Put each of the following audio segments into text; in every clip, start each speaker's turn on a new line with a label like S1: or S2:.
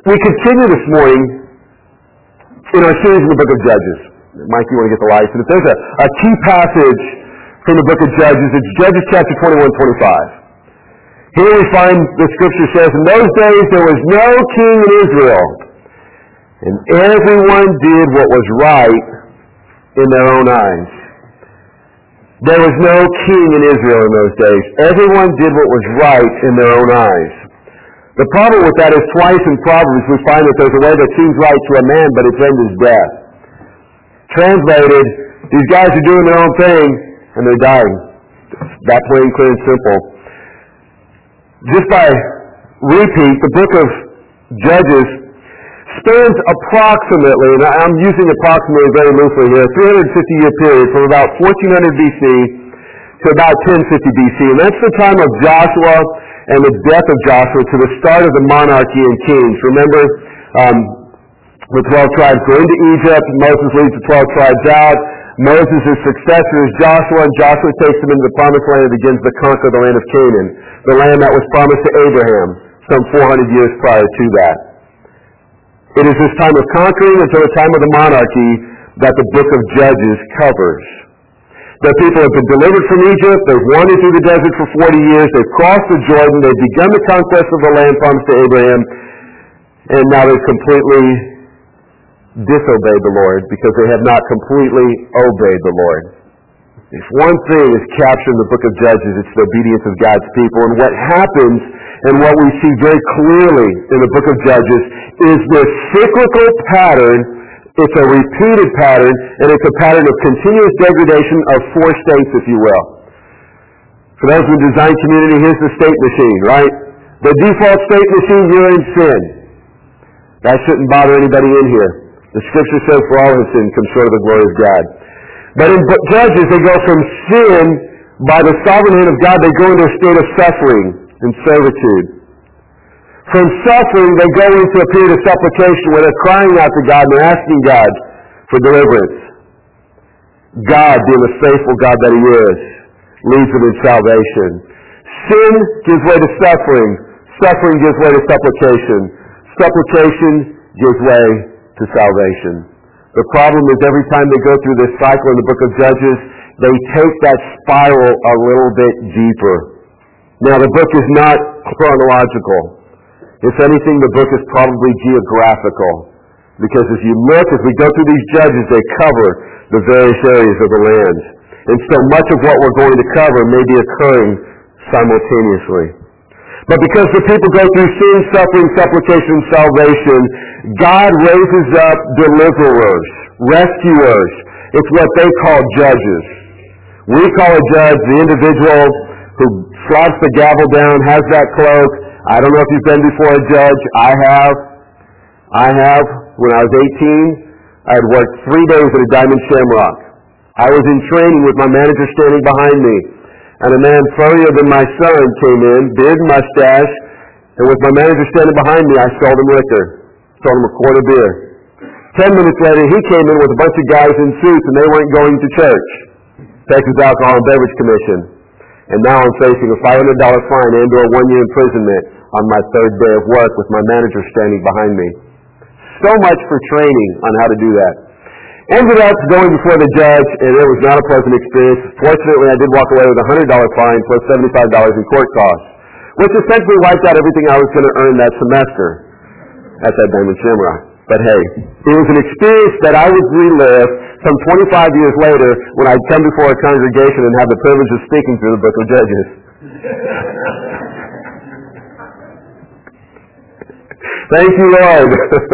S1: We continue this morning in our series in the book of Judges. Mike, you want to get the lights? And if there's a key passage from the book of Judges, it's Judges chapter 21-25. Here we find the scripture says, "In those days there was no king in Israel, and everyone did what was right in their own eyes." There was no king in Israel in those days. Everyone did what was right in their own eyes. The problem with that is twice in Proverbs we find that there's a way that seems right to a man, but its end is death. Translated, these guys are doing their own thing, and they're dying. That plain, clear, and simple. Just by repeat, the book of Judges spans approximately, and I'm using approximately very loosely here, a 350-year period from about 1400 BC to about 1050 BC. And that's the time of Joshua and the death of Joshua to the start of the monarchy and kings. Remember, the 12 tribes go into Egypt. Moses leads the 12 tribes out. Moses' successor is Joshua, and Joshua takes them into the promised land and begins to conquer the land of Canaan, the land that was promised to Abraham some 400 years prior to that. It is this time of conquering until the time of the monarchy that the book of Judges covers. The people have been delivered from Egypt. They've wandered through the desert for 40 years. They've crossed the Jordan. They've begun the conquest of the land promised to Abraham. And now they've completely disobeyed the Lord because they have not completely obeyed the Lord. If one thing is captured in the book of Judges, it's the obedience of God's people. And what happens and what we see very clearly in the book of Judges is this cyclical pattern. It's a repeated pattern, and it's a pattern of continuous degradation of four states, if you will. For those in the design community, here's the state machine, right? The default state machine, you're in sin. That shouldn't bother anybody in here. The scripture says, "For all have sinned, come short of the glory of God." But in Judges, they go from sin, by the sovereign hand of God, they go into a state of suffering and servitude. From suffering, they go into a period of supplication where they're crying out to God and they're asking God for deliverance. God, being the faithful God that He is, leads them in salvation. Sin gives way to suffering. Suffering gives way to supplication. Supplication gives way to salvation. The problem is every time they go through this cycle in the book of Judges, they take that spiral a little bit deeper. Now, the book is not chronological. If anything, the book is probably geographical. Because as we go through these Judges, they cover the various areas of the land. And so much of what we're going to cover may be occurring simultaneously. But because the people go through sin, suffering, supplication, and salvation, God raises up deliverers, rescuers. It's what they call judges. We call a judge the individual who slaps the gavel down, has that cloak. I don't know if you've been before a judge. I have. When I was 18, I had worked 3 days at a Diamond Shamrock. I was in training with my manager standing behind me. And a man furrier than my son came in, beard and mustache, and with my manager standing behind me, I sold him liquor. Sold him a quart of beer. 10 minutes later, he came in with a bunch of guys in suits, and they weren't going to church. Texas Alcohol and Beverage Commission. And now I'm facing a $500 fine and or 1 year imprisonment on my third day of work with my manager standing behind me. So much for training on how to do that. Ended up going before the judge, and it was not a pleasant experience. Fortunately, I did walk away with a $100 fine plus $75 in court costs, which essentially wiped out everything I was going to earn that semester at that Diamond Shamrock. But hey, it was an experience that I would relive some 25 years later when I'd come before a congregation and have the privilege of speaking through the book of Judges. Thank you, Lord.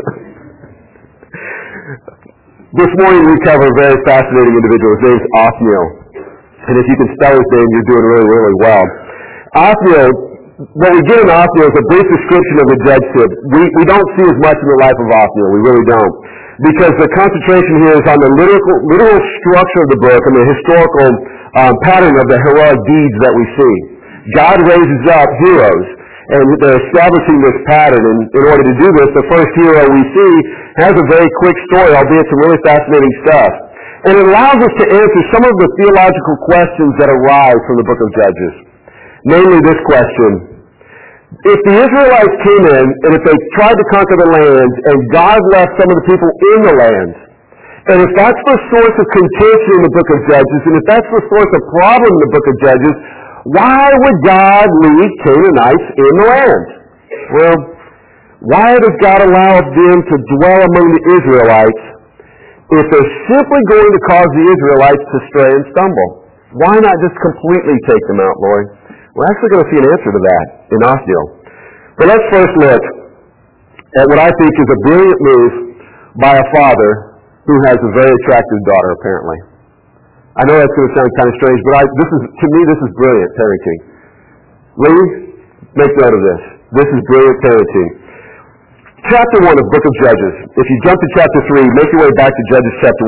S1: This morning we cover a very fascinating individual. His name is Othniel. And if you can spell his name, you're doing really, really well. Othniel, what we get in Othniel is a brief description of the judgeship. We don't see as much in the life of Othniel. We really don't. Because the concentration here is on the literal structure of the book and the historical pattern of the heroic deeds that we see. God raises up heroes, and they're establishing this pattern. And in order to do this, the first hero we see has a very quick story, albeit some really fascinating stuff. And it allows us to answer some of the theological questions that arise from the book of Judges. Namely this question: If the Israelites came in, and if they tried to conquer the land, and God left some of the people in the land, and if that's the source of contention in the book of Judges, and if that's the source of problem in the book of Judges, why would God leave Canaanites in the land? Well, why does God allow them to dwell among the Israelites if they're simply going to cause the Israelites to stray and stumble? Why not just completely take them out, Lord? We're actually going to see an answer to that in Othniel. But let's first look at what I think is a brilliant move by a father who has a very attractive daughter, apparently. I know that's going to sound kind of strange, but to me, this is brilliant parenting. Lee, make note of this. This is brilliant parenting. Chapter 1 of the book of Judges. If you jump to chapter 3, make your way back to Judges chapter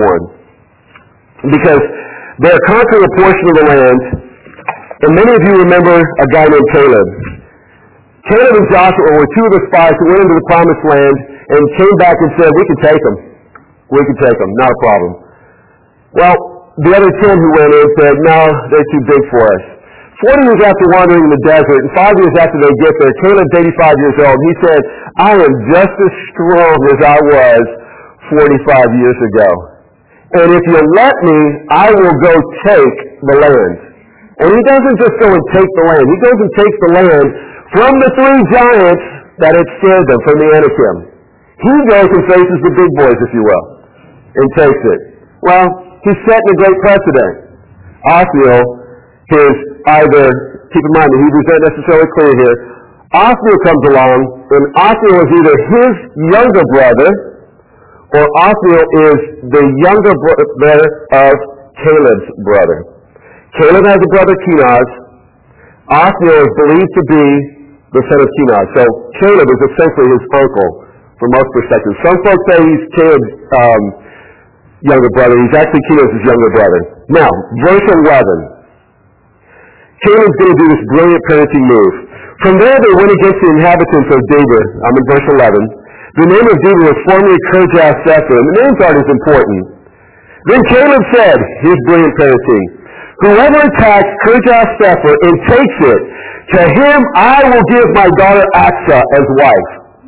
S1: 1. Because they're conquering a portion of the land, and many of you remember a guy named Caleb. Caleb and Joshua were two of the spies who went into the promised land and came back and said, we can take them. We can take them, not a problem. Well, the other 10 who went in said, no, they're too big for us. 40 years after wandering in the desert, and 5 years after they get there, Caleb's 85 years old. He said, I am just as strong as I was 45 years ago. And if you let me, I will go take the land. And he doesn't just go and take the land. He goes and takes the land from the 3 giants that had scared them, from the Anakim. He goes and faces the big boys, if you will, and takes it. Well, he's setting a great precedent. Othniel is either, keep in mind the Hebrews aren't necessarily clear here, Othniel comes along, and Othniel is either his younger brother, or Othniel is the younger brother of Caleb's brother. Caleb has a brother, Kenaz. Othniel is believed to be the son of Kenaz. So Caleb is essentially his uncle from most perspectives. Some folks say he's Caleb's younger brother. He's actually Kenaz's younger brother. Now, verse 11. Caleb's going to do this brilliant parenting move. From there they went against the inhabitants of Debir. I'm in verse 11. The name of Debir was formerly Kirjath Sepher, and the names aren't as important. Then Caleb said, here's brilliant parenting, whoever attacks Kirjath Sepher and takes it, to him I will give my daughter Aksa as wife.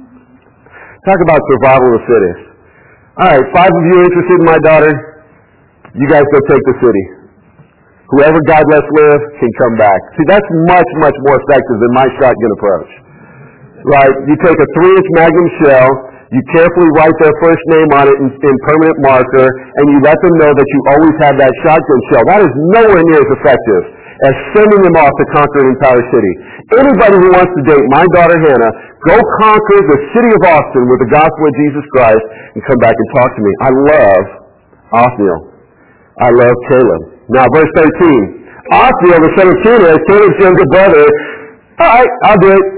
S1: Talk about survival of the fittest. All right, 5 of you are interested in my daughter. You guys go take the city. Whoever God lets live can come back. See, that's much, much more effective than my shotgun approach. Right? You take a 3-inch Magnum shell, you carefully write their first name on it in permanent marker, and you let them know that you always have that shotgun shell. That is nowhere near as effective as sending them off to conquer an entire city. Anybody who wants to date my daughter Hannah, go conquer the city of Austin with the gospel of Jesus Christ and come back and talk to me. I love Othniel. I love Caleb. Now, verse 13. Othniel, the son of Kenaz, Caleb's younger brother, all right, I'll do it.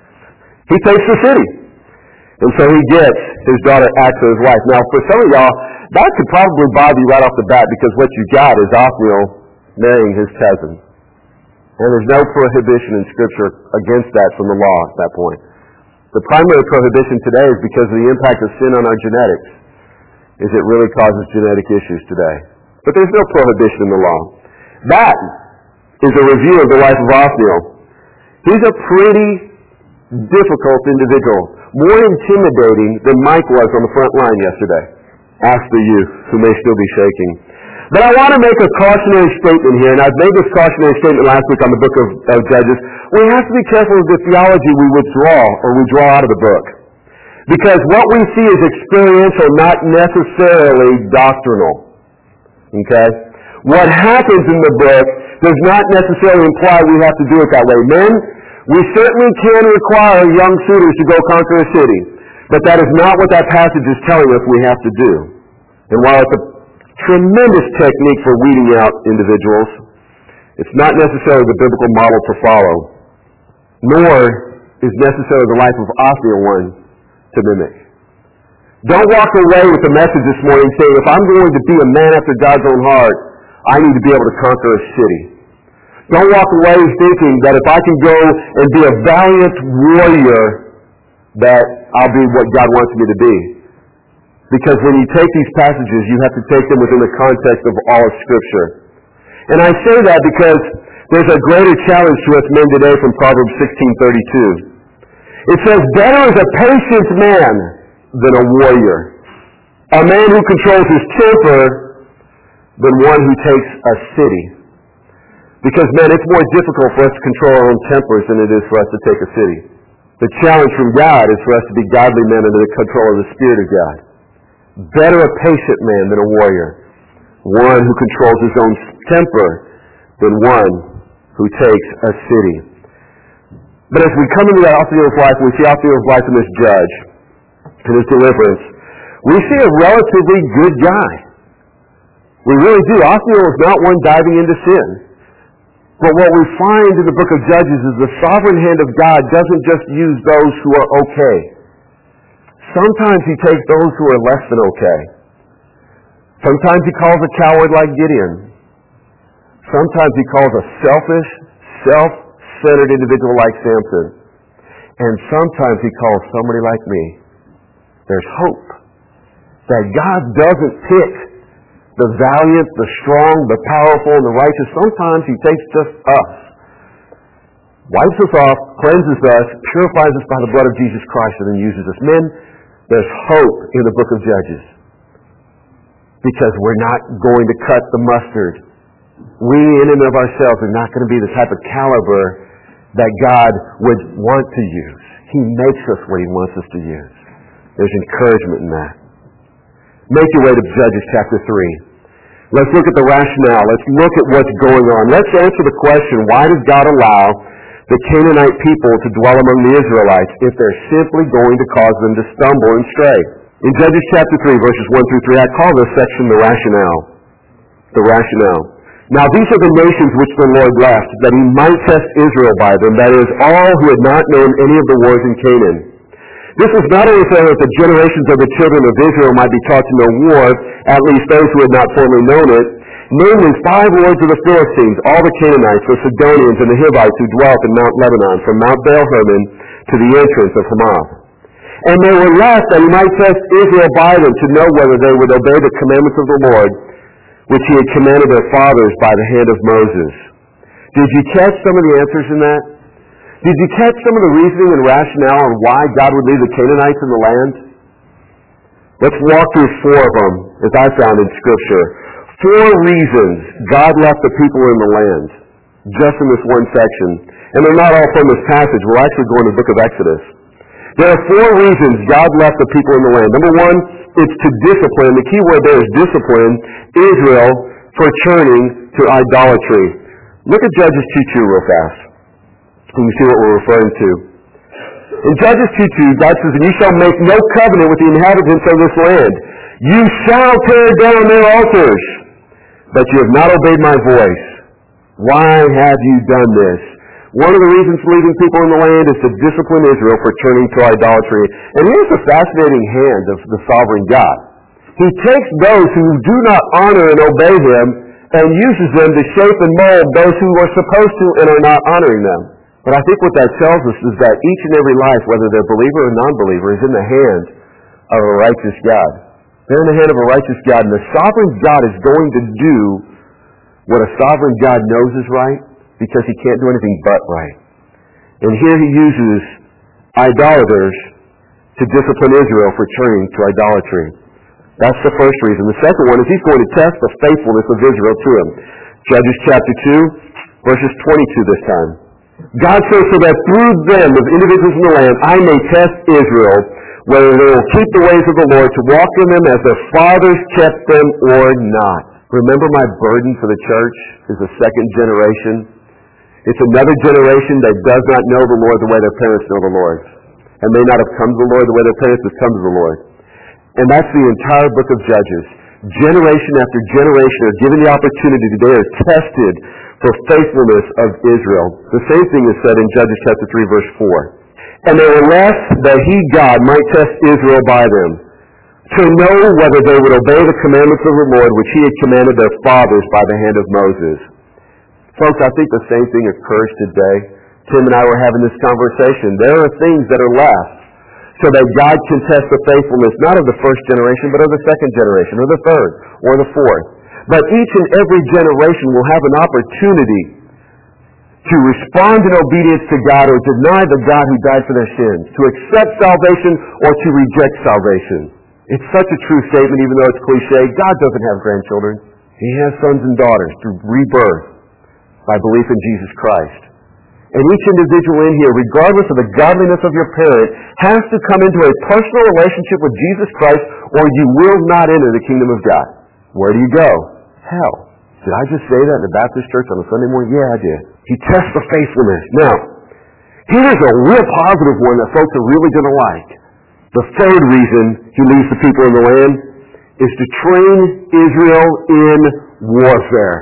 S1: He takes the city. And so he gets his daughter Aksa as wife. Now, for some of y'all, that could probably bother you right off the bat because what you got is Othniel marrying his cousin. And there's no prohibition in Scripture against that from the law at that point. The primary prohibition today is because of the impact of sin on our genetics, is it really causes genetic issues today. But there's no prohibition in the law. That is a review of the life of Othniel. He's a pretty difficult individual, more intimidating than Mike was on the front line yesterday. Ask the youth, who may still be shaking. But I want to make a cautionary statement here, and I've made this cautionary statement last week on the book of Judges. We have to be careful of the theology we withdraw or we draw out of the book. Because what we see is experiential, not necessarily doctrinal. Okay? What happens in the book does not necessarily imply we have to do it that way. Men, we certainly can require young suitors to go conquer a city, but that is not what that passage is telling us we have to do. And while it's a tremendous technique for weeding out individuals, it's not necessarily the biblical model to follow, nor is necessarily the life of Othniel one to mimic. Don't walk away with the message this morning saying, if I'm going to be a man after God's own heart, I need to be able to conquer a city. Don't walk away thinking that if I can go and be a valiant warrior, that I'll be what God wants me to be. Because when you take these passages, you have to take them within the context of all of Scripture. And I say that because there's a greater challenge to us men today from Proverbs 16:32. It says, better is a patient man than a warrior. A man who controls his temper than one who takes a city. Because, man, it's more difficult for us to control our own tempers than it is for us to take a city. The challenge from God is for us to be godly men under the control of the Spirit of God. Better a patient man than a warrior. One who controls his own temper than one who takes a city. But as we come into that Othniel's life, we see Othniel's life in this judge and his deliverance, we see a relatively good guy. We really do. Othniel is not one diving into sin. But what we find in the book of Judges is the sovereign hand of God doesn't just use those who are okay. Sometimes he takes those who are less than okay. Sometimes he calls a coward like Gideon. Sometimes he calls a selfish, self-centered individual like Samson. And sometimes he calls somebody like me. There's hope that God doesn't pick the valiant, the strong, the powerful, and the righteous. Sometimes he takes just us, wipes us off, cleanses us, purifies us by the blood of Jesus Christ, and then uses us. Men, there's hope in the book of Judges because we're not going to cut the mustard. We, in and of ourselves, are not going to be the type of caliber that God would want to use. He makes us what he wants us to use. There's encouragement in that. Make your way to Judges chapter 3. Let's look at the rationale. Let's look at what's going on. Let's answer the question, why does God allow the Canaanite people to dwell among the Israelites if they're simply going to cause them to stumble and stray? In Judges chapter 3, verses 1 through 3, I call this section the rationale. The rationale. Now these are the nations which the Lord left, that he might test Israel by them, that is, all who had not known any of the wars in Canaan. This was not only so that the generations of the children of Israel might be taught to know war, at least those who had not formerly known it, namely 5 lords of the Philistines, all the Canaanites, the Sidonians, and the Hivites who dwelt in Mount Lebanon, from Mount Baal Hermon to the entrance of Hamath. And they were left that he might test Israel by them to know whether they would obey the commandments of the Lord, which he had commanded their fathers by the hand of Moses. Did you catch some of the answers in that? Did you catch some of the reasoning and rationale on why God would leave the Canaanites in the land? Let's walk through 4 of them, as I found in Scripture. 4 reasons God left the people in the land, just in this one section. And they're not all from this passage. We're actually going to the book of Exodus. There are 4 reasons God left the people in the land. Number 1, it's to discipline. The key word there is discipline Israel for turning to idolatry. Look at Judges 2:2 real fast. You can see what we're referring to. In Judges 2:2, God says, and you shall make no covenant with the inhabitants of this land. You shall tear down their altars, but you have not obeyed my voice. Why have you done this? One of the reasons for leaving people in the land is to discipline Israel for turning to idolatry. And here's the fascinating hand of the sovereign God. He takes those who do not honor and obey him and uses them to shape and mold those who are supposed to and are not honoring them. But I think what that tells us is that each and every life, whether they're believer or non-believer, is in the hand of a righteous God. They're in the hand of a righteous God, and the sovereign God is going to do what a sovereign God knows is right, because he can't do anything but right. And here he uses idolaters to discipline Israel for turning to idolatry. That's the first reason. The second one is he's going to test the faithfulness of Israel to him. Judges chapter 2, verses 22 this time. God says, so that through them, as individuals in the land, I may test Israel, whether they will keep the ways of the Lord, to walk in them as their fathers kept them or not. Remember, my burden for the church is the second generation. It's another generation that does not know the Lord the way their parents know the Lord, and may not have come to the Lord the way their parents have come to the Lord. And that's the entire book of Judges. Generation after generation are given the opportunity. They are tested for faithfulness of Israel. The same thing is said in Judges chapter 3, verse 4. And they were left that he, God, might test Israel by them, to know whether they would obey the commandments of the Lord, which he had commanded their fathers by the hand of Moses. Folks, I think the same thing occurs today. Tim and I were having this conversation. There are things that are left so that God can test the faithfulness, not of the first generation, but of the second generation, or the third, or the fourth. But each and every generation will have an opportunity to respond in obedience to God or deny the God who died for their sins, to accept salvation or to reject salvation. It's such a true statement, even though it's cliche. God doesn't have grandchildren. He has sons and daughters through rebirth by belief in Jesus Christ. And each individual in here, regardless of the godliness of your parent, has to come into a personal relationship with Jesus Christ or you will not enter the kingdom of God. Where do you go? Hell. Did I just say that in the Baptist church on a Sunday morning? Yeah, I did. He tests the faithfulness. Now, here's a real positive one that folks are really going to like. The third reason he leaves the people in the land is to train Israel in warfare.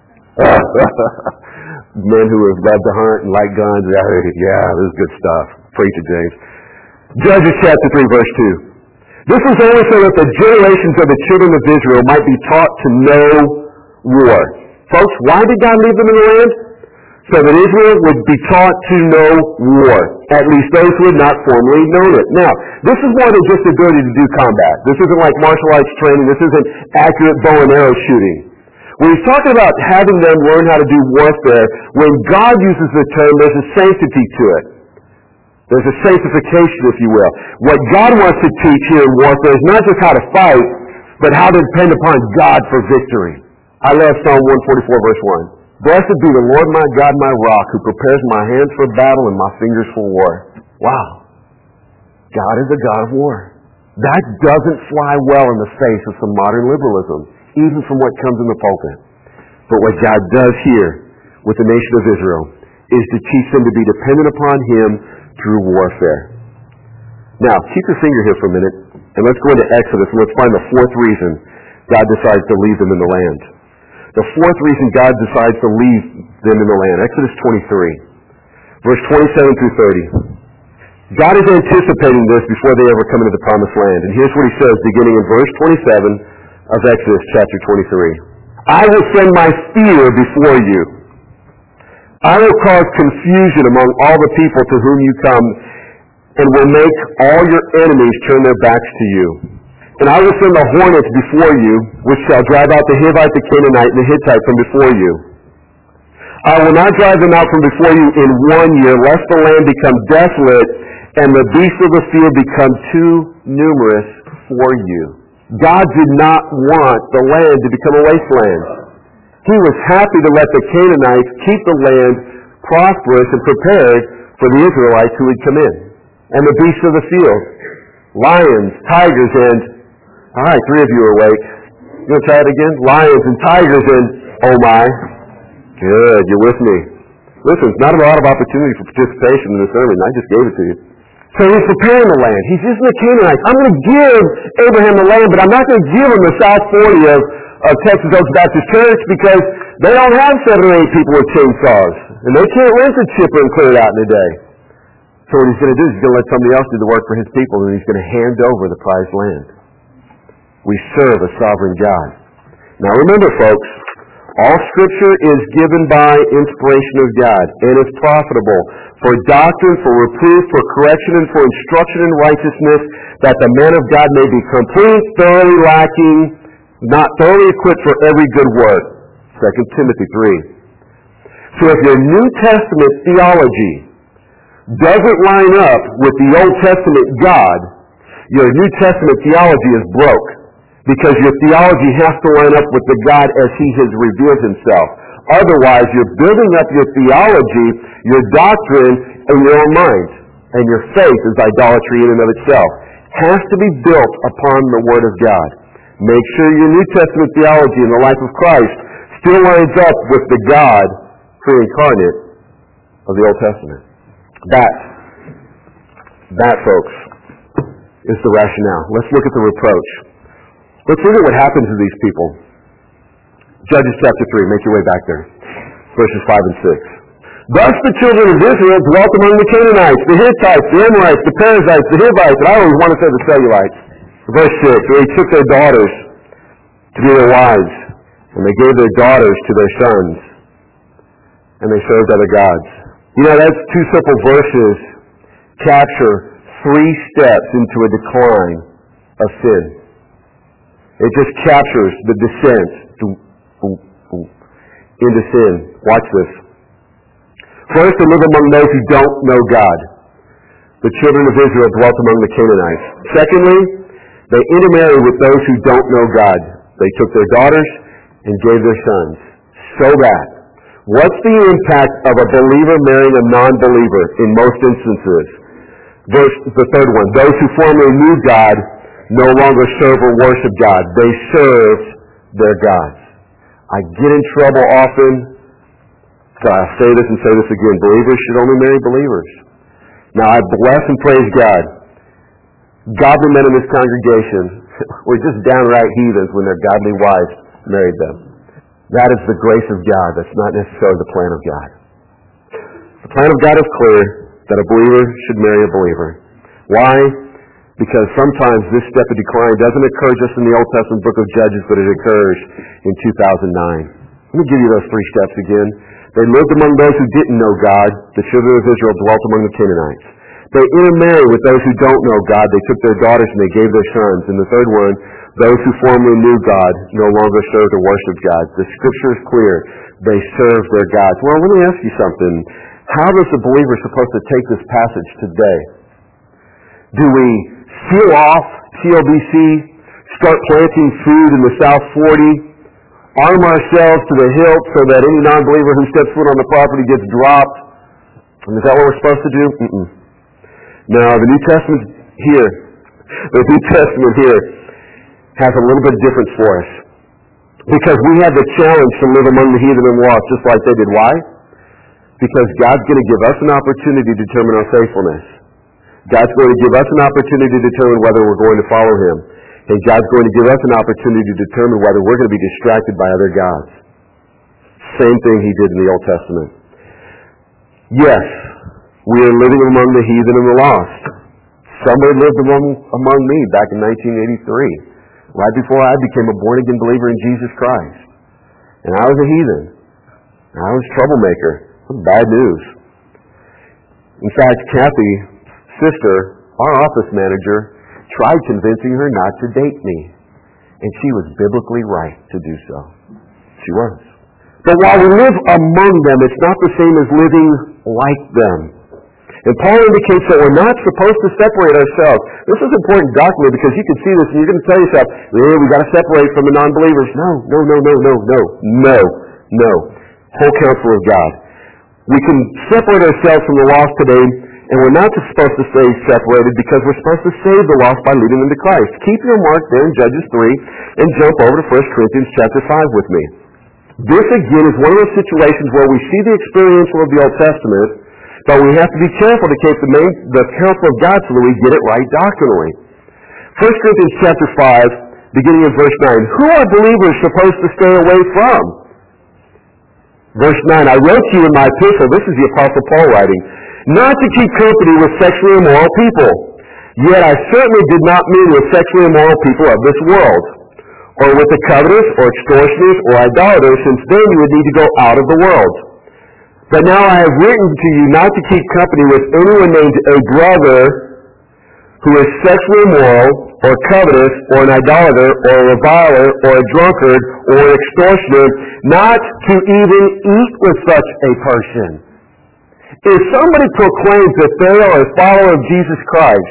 S1: Men who have loved to hunt and like guns. Yeah, this is good stuff. Preach it, James. Judges chapter 3, verse 2. This was only so that the generations of the children of Israel might be taught to know war. Folks, why did God leave them in the land? So that Israel would be taught to know war. At least those who had not formerly known it. Now, this is more than just the ability to do combat. This isn't like martial arts training. This isn't accurate bow and arrow shooting. When he's talking about having them learn how to do warfare, when God uses the term, there's a sanctity to it. There's a sanctification, if you will. What God wants to teach here in warfare is not just how to fight, but how to depend upon God for victory. I love Psalm 144, verse 1. Blessed be the Lord my God, my rock, who prepares my hands for battle and my fingers for war. Wow. God is a God of war. That doesn't fly well in the face of some modern liberalism, even from what comes in the pulpit. But what God does here with the nation of Israel is to teach them to be dependent upon Him through warfare. Now, keep your finger here for a minute, and let's go into Exodus, and let's find the fourth reason God decides to leave them in the land. The fourth reason God decides to leave them in the land. Exodus 23, verse 27 through 30. God is anticipating this before they ever come into the promised land. And here's what He says, beginning in verse 27 of Exodus chapter 23. I will send my fear before you. I will cause confusion among all the people to whom you come, and will make all your enemies turn their backs to you. And I will send the hornets before you, which shall drive out the Hivite, the Canaanite, and the Hittite from before you. I will not drive them out from before you in 1 year, lest the land become desolate, and the beasts of the field become too numerous for you. God did not want the land to become a wasteland. He was happy to let the Canaanites keep the land prosperous and prepared for the Israelites who would come in. And the beasts of the field, lions, tigers, and, all right, 3 of you are awake. You want to try it again? Lions and tigers and, oh my. Good, you're with me. Listen, it's not a lot of opportunity for participation in the sermon. I just gave it to you. So he's preparing the land. He's using the Canaanites. I'm going to give Abraham the land, but I'm not going to give him the South 40 of Texas Oaks Baptist Church because they don't have 7 or 8 people with chainsaws. And they can't rent a chipper and clear it out in a day. So what he's going to do is he's going to let somebody else do the work for his people, and he's going to hand over the prized land. We serve a sovereign God. Now remember, folks, all Scripture is given by inspiration of God, and is profitable for doctrine, for reproof, for correction, and for instruction in righteousness, that the man of God may be complete, thoroughly lacking, not thoroughly equipped for every good work. 2 Timothy 3. So if your New Testament theology doesn't line up with the Old Testament God, your New Testament theology is broke. Because your theology has to line up with the God as He has revealed Himself. Otherwise, you're building up your theology, your doctrine, in your own mind. And your faith is idolatry in and of itself. Has to be built upon the Word of God. Make sure your New Testament theology in the life of Christ still lines up with the God pre-incarnate of the Old Testament. That, folks, is the rationale. Let's look at the reproach. Let's look at what happens to these people. Judges chapter 3, make your way back there. Verses 5 and 6. Thus the children of Israel dwelt among the Canaanites, the Hittites, the Amorites, the Perizzites, the Hivites, and I always want to say the Cellulites. Verse 6, where He took their daughters to be their wives, and they gave their daughters to their sons, and they served other gods. You know, that's 2 simple verses capture 3 steps into a decline of sin. It just captures the descent into sin. Watch this. First, they live among those who don't know God. The children of Israel dwelt among the Canaanites. Secondly, they intermarry with those who don't know God. They took their daughters and gave their sons. So that, what's the impact of a believer marrying a non-believer in most instances? The third one, those who formerly knew God no longer serve or worship God. They serve their gods. I get in trouble often, so I'll say this and say this again. Believers should only marry believers. Now, I bless and praise God. Godly men in this congregation were just downright heathens when their godly wives married them. That is the grace of God. That's not necessarily the plan of God. The plan of God is clear that a believer should marry a believer. Why? Because sometimes this step of decline doesn't occur just in the Old Testament book of Judges, but it occurs in 2009. Let me give you those three steps again. They lived among those who didn't know God. The children of Israel dwelt among the Canaanites. They intermarry with those who don't know God. They took their daughters and they gave their sons. And the third one, those who formerly knew God no longer served or worshiped God. The Scripture is clear. They serve their gods. Well, let me ask you something. How is a believer supposed to take this passage today? Do we seal off TLBC, start planting food in the South 40, arm ourselves to the hilt so that any non-believer who steps foot on the property gets dropped? And is that what we're supposed to do? No, the New Testament here, has a little bit of difference for us. Because we have the challenge to live among the heathen and lost, just like they did. Why? Because God's going to give us an opportunity to determine our faithfulness. God's going to give us an opportunity to determine whether we're going to follow Him. And God's going to give us an opportunity to determine whether we're going to be distracted by other gods. Same thing He did in the Old Testament. Yes, we are living among the heathen and the lost. Somebody lived among me back in 1983, right before I became a born-again believer in Jesus Christ. And I was a heathen. I was a troublemaker. Bad news. In fact, Kathy's sister, our office manager, tried convincing her not to date me. And she was biblically right to do so. She was. But while we live among them, it's not the same as living like them. And Paul indicates that we're not supposed to separate ourselves. This is important doctrinally because you can see this and you're going to tell yourself, we've got to separate from the non-believers. No. Whole counsel of God. We can separate ourselves from the lost today, and we're not supposed to stay separated because we're supposed to save the lost by leading them to Christ. Keep your mark there in Judges 3 and jump over to 1 Corinthians chapter 5 with me. This again is one of those situations where we see the experiential of the Old Testament, but we have to be careful to keep the counsel of God so that we get it right doctrinally. 1 Corinthians chapter 5, beginning in verse 9. Who are believers supposed to stay away from? Verse 9, I wrote to you in my epistle, this is the Apostle Paul writing, not to keep company with sexually immoral people. Yet I certainly did not mean with sexually immoral people of this world, or with the covetous, or extortioners, or idolaters, since then you would need to go out of the world. But now I have written to you not to keep company with anyone named a brother who is sexually immoral, or covetous, or an idolater, or a reviler, or a drunkard, or an extortioner, not to even eat with such a person. If somebody proclaims that they are a follower of Jesus Christ,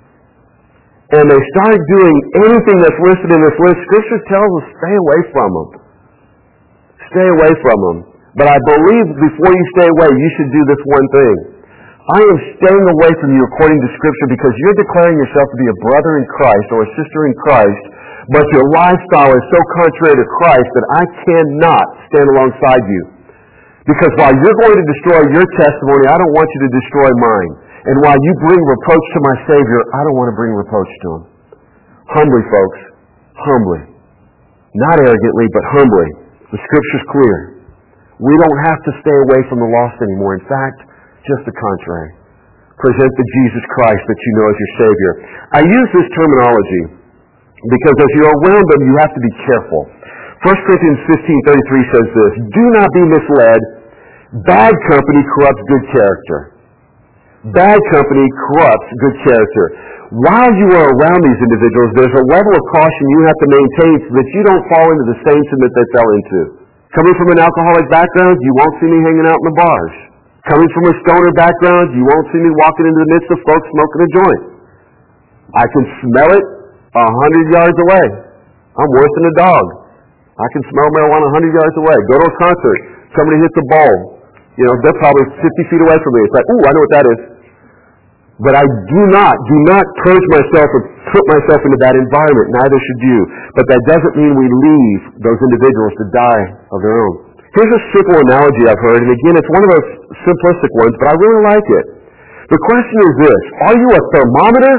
S1: and they start doing anything that's listed in this list, Scripture tells us stay away from them. Stay away from them. But I believe before you stay away, you should do this one thing. I am staying away from you according to Scripture because you're declaring yourself to be a brother in Christ or a sister in Christ, but your lifestyle is so contrary to Christ that I cannot stand alongside you. Because while you're going to destroy your testimony, I don't want you to destroy mine. And while you bring reproach to my Savior, I don't want to bring reproach to Him. Humbly, folks. Humbly. Not arrogantly, but humbly. The Scripture's clear. We don't have to stay away from the lost anymore. In fact, just the contrary. Present the Jesus Christ that you know as your Savior. I use this terminology because as you're around them, you have to be careful. 1 Corinthians 15:33 says this, do not be misled. Bad company corrupts good character. Bad company corrupts good character. While you are around these individuals, there's a level of caution you have to maintain so that you don't fall into the same sin that they fell into. Coming from an alcoholic background, you won't see me hanging out in the bars. Coming from a stoner background, you won't see me walking into the midst of folks smoking a joint. I can smell it 100 yards away. I'm worse than a dog. I can smell marijuana 100 yards away. Go to a concert. Somebody hits a bowl. You know, they're probably 50 feet away from me. It's like, ooh, I know what that is. But I do not purge myself or put myself into that environment. Neither should you. But that doesn't mean we leave those individuals to die of their own. Here's a simple analogy I've heard, and again, it's one of those simplistic ones, but I really like it. The question is this: are you a thermometer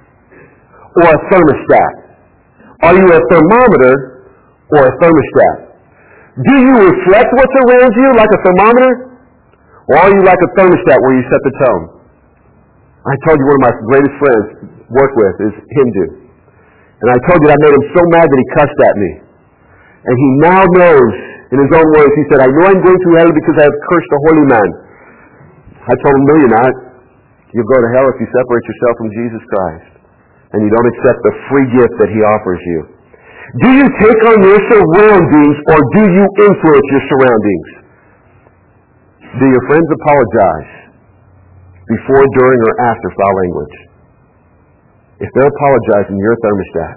S1: or a thermostat? Are you a thermometer or a thermostat? Do you reflect what's around you like a thermometer, or are you like a thermostat where you set the tone? I told you one of my greatest friends work with is Hindu. And I told you that made him so mad that he cussed at me. And he now knows, in his own words, he said, I know I'm going to hell because I have cursed a holy man. I told him, no, you're not. You'll go to hell if you separate yourself from Jesus Christ and you don't accept the free gift that he offers you. Do you take on your surroundings or do you influence your surroundings? Do your friends apologize before, during, or after foul language? If they're apologizing, you're a thermostat.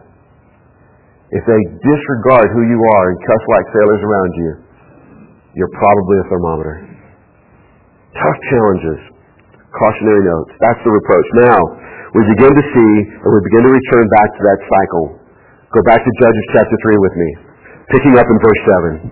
S1: If they disregard who you are and cuss like sailors around you, you're probably a thermometer. Tough challenges. Cautionary notes. That's the reproach. Now, we begin to see, and we begin to return back to that cycle. Go back to Judges chapter 3 with me, picking up in verse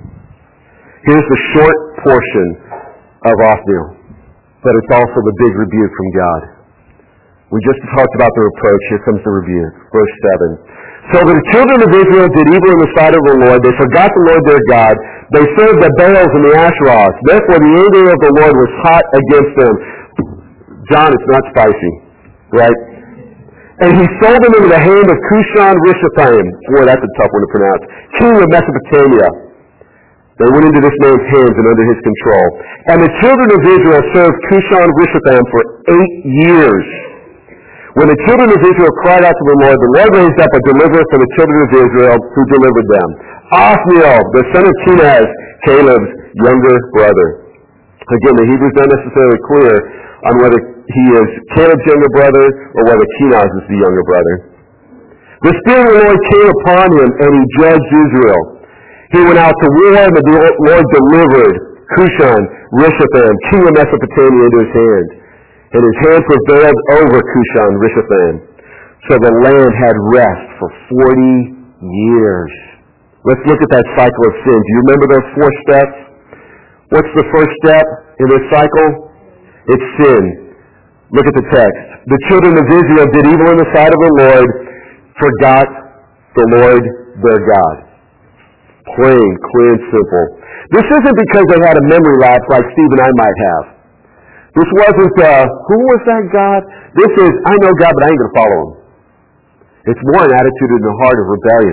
S1: 7. Here's the short portion of Othniel, but it's also the big rebuke from God. We just talked about the reproach. Here comes the rebuke. Verse 7. So the children of Israel did evil in the sight of the Lord. They forgot the Lord their God. They served the Baals and the Asheroths. Therefore the anger of the Lord was hot against them. John, it's not spicy, right? And he sold them into the hand of Cushan-Rishathaim. Boy, that's a tough one to pronounce. King of Mesopotamia. They went into this man's hands and under his control. And the children of Israel served Cushan-Rishathaim for 8 years. When the children of Israel cried out to the Lord raised up a deliverer for the children of Israel who delivered them. Othniel, the son of Kenaz, Caleb's younger brother. Again, the Hebrew's not necessarily clear on whether he is Caleb's younger brother or whether Kenaz is the younger brother. The Spirit of the Lord came upon him and he judged Israel. He went out to war and the Lord delivered Cushan-Rishathaim, king of Mesopotamia, into his hand. And his hand prevailed over Cushan-Rishathaim. So the land had rest for 40 years. Let's look at that cycle of sin. Do you remember those 4 steps? What's the first step in this cycle? It's sin. Look at the text. The children of Israel did evil in the sight of the Lord, forgot the Lord their God. Plain, clear, and simple. This isn't because they had a memory lapse like Steve and I might have. This wasn't, who was that God? This is, I know God, but I ain't going to follow him. It's more an attitude in the heart of rebellion.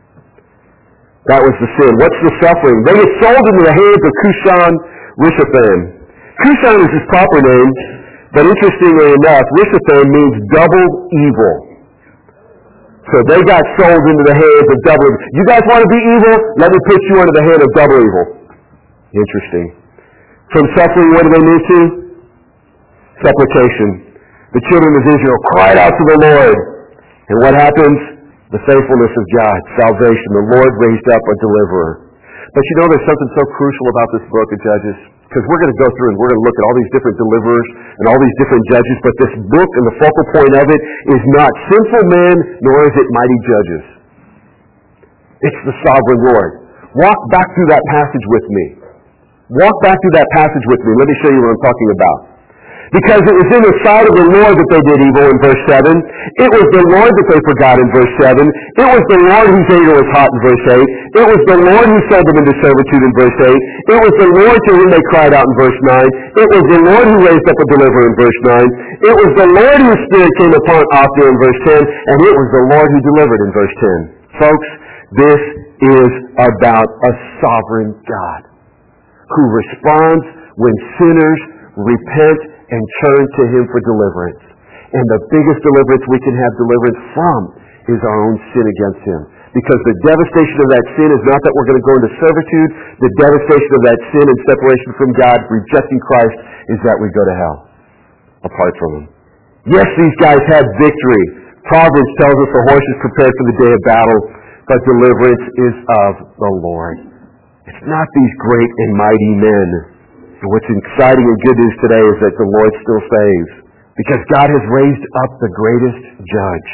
S1: That was the sin. What's the suffering? They were sold into the hands of Cushan-Rishathaim. Cushan is his proper name, but interestingly enough, Rishathaim means double evil. So they got sold into the hands of double evil. You guys want to be evil? Let me put you under the hand of double evil. Interesting. From suffering, what do they move to? Supplication. The children of Israel cried out to the Lord. And what happens? The faithfulness of God, salvation. The Lord raised up a deliverer. But you know there's something so crucial about this book of Judges? Because we're going to go through and we're going to look at all these different deliverers and all these different judges, but this book and the focal point of it is not sinful men, nor is it mighty judges. It's the sovereign Lord. Walk back through that passage with me. Walk back through that passage with me. Let me show you what I'm talking about. Because it was in the sight of the Lord that they did evil in verse 7. It was the Lord that they forgot in verse 7. It was the Lord whose anger was hot in verse 8. It was the Lord who sold them into servitude in verse 8. It was the Lord to whom they cried out in verse 9. It was the Lord who raised up a deliverer in verse 9. It was the Lord whose Spirit came upon Othniel in verse 10. And it was the Lord who delivered in verse 10. Folks, this is about a sovereign God who responds when sinners repent and turn to him for deliverance. And the biggest deliverance we can have deliverance from is our own sin against him. Because the devastation of that sin is not that we're going to go into servitude. The devastation of that sin and separation from God, rejecting Christ, is that we go to hell apart from Him. Yes, these guys had victory. Proverbs tells us the horse is prepared for the day of battle, but deliverance is of the Lord. It's not these great and mighty men. And what's exciting and good news today is that the Lord still saves. Because God has raised up the greatest judge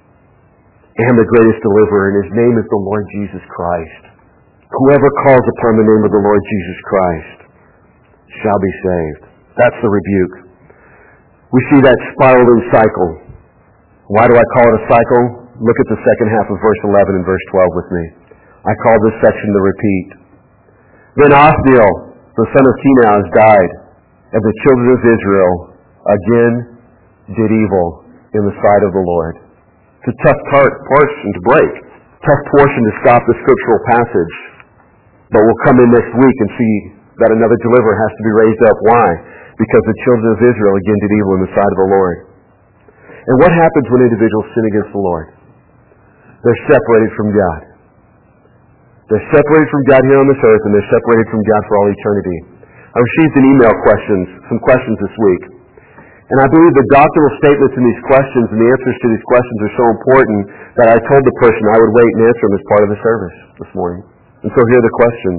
S1: and the greatest deliverer, and His name is the Lord Jesus Christ. Whoever calls upon the name of the Lord Jesus Christ shall be saved. That's the rebuke. We see that spiraling cycle. Why do I call it a cycle? Look at the second half of verse 11 and verse 12 with me. I call this section the repeat. Then Othniel, the son of Kenaz, died, and the children of Israel again did evil in the sight of the Lord. It's a tough portion to break, tough portion to stop the scriptural passage. But we'll come in next week and see that another deliverer has to be raised up. Why? Because the children of Israel again did evil in the sight of the Lord. And what happens when individuals sin against the Lord? They're separated from God. They're separated from God here on this earth, and they're separated from God for all eternity. I received some questions this week. And I believe the doctrinal statements in these questions and the answers to these questions are so important that I told the person I would wait and answer them as part of the service this morning. And so here are the questions.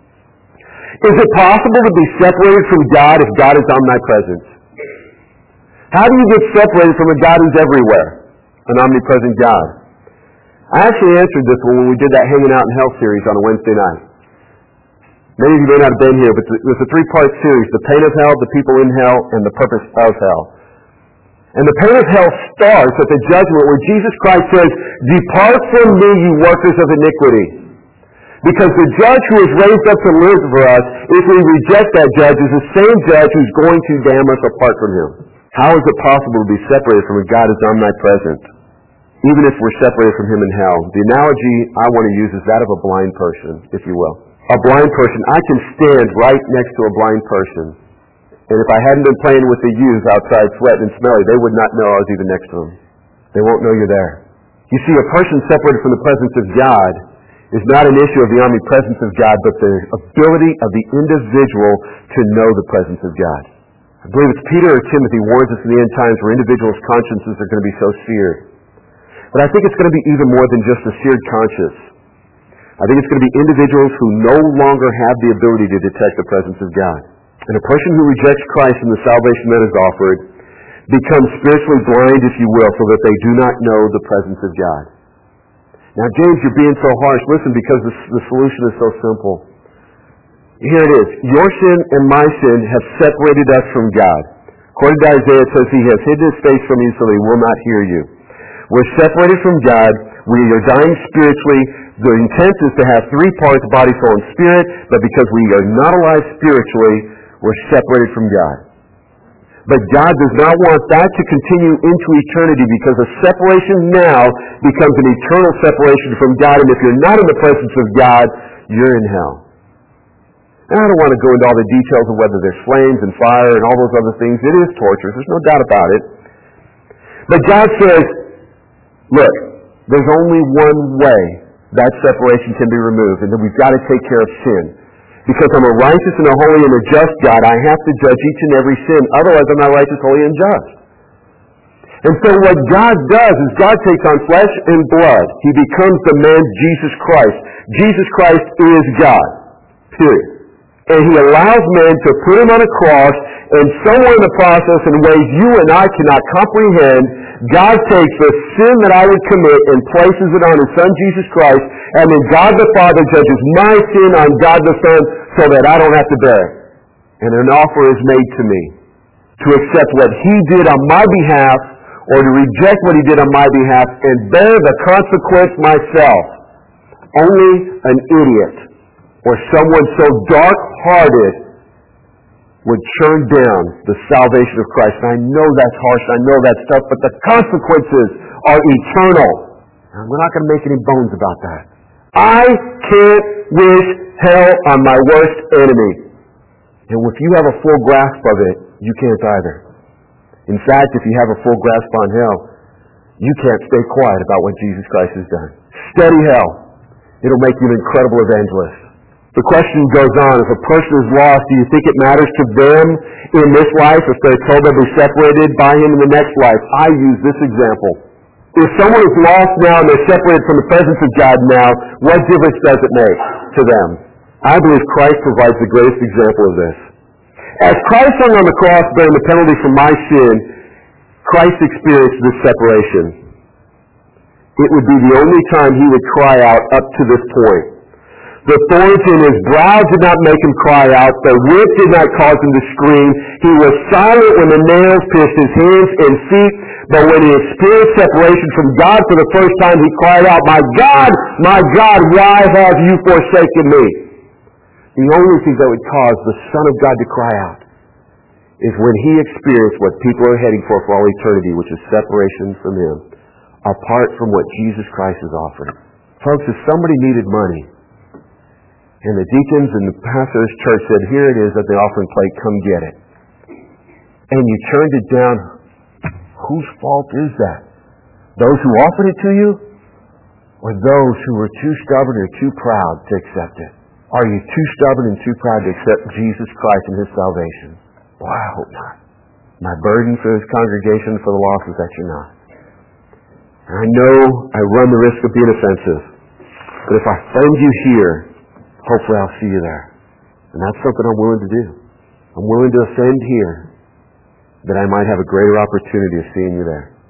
S1: Is it possible to be separated from God if God is omnipresent? How do you get separated from a God who's everywhere, an omnipresent God? I actually answered this one when we did that Hanging Out in Hell series on a Wednesday night. Many of you may not have been here, but it was a 3-part series: the pain of hell, the people in hell, and the purpose of hell. And the pain of hell starts at the judgment where Jesus Christ says, "Depart from me, you workers of iniquity." Because the judge who is raised up to live for us, if we reject that judge, is the same judge who's going to damn us apart from Him. How is it possible to be separated from a God who's omnipresent, even if we're separated from Him in hell? The analogy I want to use is that of a blind person, if you will. A blind person, I can stand right next to a blind person, and if I hadn't been playing with the youth outside sweating and smelly, they would not know I was even next to them. They won't know you're there. You see, a person separated from the presence of God is not an issue of the omnipresence of God, but the ability of the individual to know the presence of God. I believe it's Peter or Timothy warns us in the end times where individuals' consciences are going to be so seared. But I think it's going to be even more than just a seared conscience. I think it's going to be individuals who no longer have the ability to detect the presence of God. And a person who rejects Christ and the salvation that is offered becomes spiritually blind, if you will, so that they do not know the presence of God. Now, James, you're being so harsh. Listen, because the solution is so simple. Here it is. Your sin and my sin have separated us from God. According to Isaiah, it says He has hidden His face from you so that He will not hear you. We're separated from God. We are dying spiritually. The intent is to have 3 parts, body, soul, and spirit, but because we are not alive spiritually, we're separated from God. But God does not want that to continue into eternity, because a separation now becomes an eternal separation from God, and if you're not in the presence of God, you're in hell. And I don't want to go into all the details of whether there's flames and fire and all those other things. It is torturous. There's no doubt about it. But God says, look, there's only one way that separation can be removed, and then we've got to take care of sin. Because I'm a righteous and a holy and a just God, I have to judge each and every sin. Otherwise, I'm not righteous, holy, and just. And so what God does is God takes on flesh and blood. He becomes the man Jesus Christ. Jesus Christ is God. Period. And He allows man to put Him on a cross, and somewhere in the process, in ways you and I cannot comprehend, God takes the sin that I would commit and places it on His Son Jesus Christ, and then God the Father judges my sin on God the Son so that I don't have to bear it. And an offer is made to me to accept what He did on my behalf or to reject what He did on my behalf and bear the consequence myself. Only an idiot or someone so dark-hearted would churn down the salvation of Christ. And I know that's harsh, I know that's tough, but the consequences are eternal. And we're not going to make any bones about that. I can't wish hell on my worst enemy. And if you have a full grasp of it, you can't either. In fact, if you have a full grasp on hell, you can't stay quiet about what Jesus Christ has done. Study hell. It'll make you an incredible evangelist. The question goes on, if a person is lost, do you think it matters to them in this life if they're told they'll be separated by Him in the next life? I use this example. If someone is lost now and they're separated from the presence of God now, what difference does it make to them? I believe Christ provides the greatest example of this. As Christ hung on the cross bearing the penalty for my sin, Christ experienced this separation. It would be the only time He would cry out up to this point. The thorns in His brow did not make Him cry out. The whip did not cause Him to scream. He was silent when the nails pierced His hands and feet. But when He experienced separation from God for the first time, He cried out, my God, why have you forsaken me? The only thing that would cause the Son of God to cry out is when He experienced what people are heading for all eternity, which is separation from Him, apart from what Jesus Christ is offering. Folks, if somebody needed money, and the deacons and the pastor of this church said, here it is at the offering plate, come get it. And you turned it down, whose fault is that? Those who offered it to you? Or those who were too stubborn or too proud to accept it? Are you too stubborn and too proud to accept Jesus Christ and His salvation? Well, I hope not. My burden for this congregation for the lost is that you're not. And I know I run the risk of being offensive. But if I find you here, hopefully I'll see you there. And that's something I'm willing to do. I'm willing to offend here that I might have a greater opportunity of seeing you there.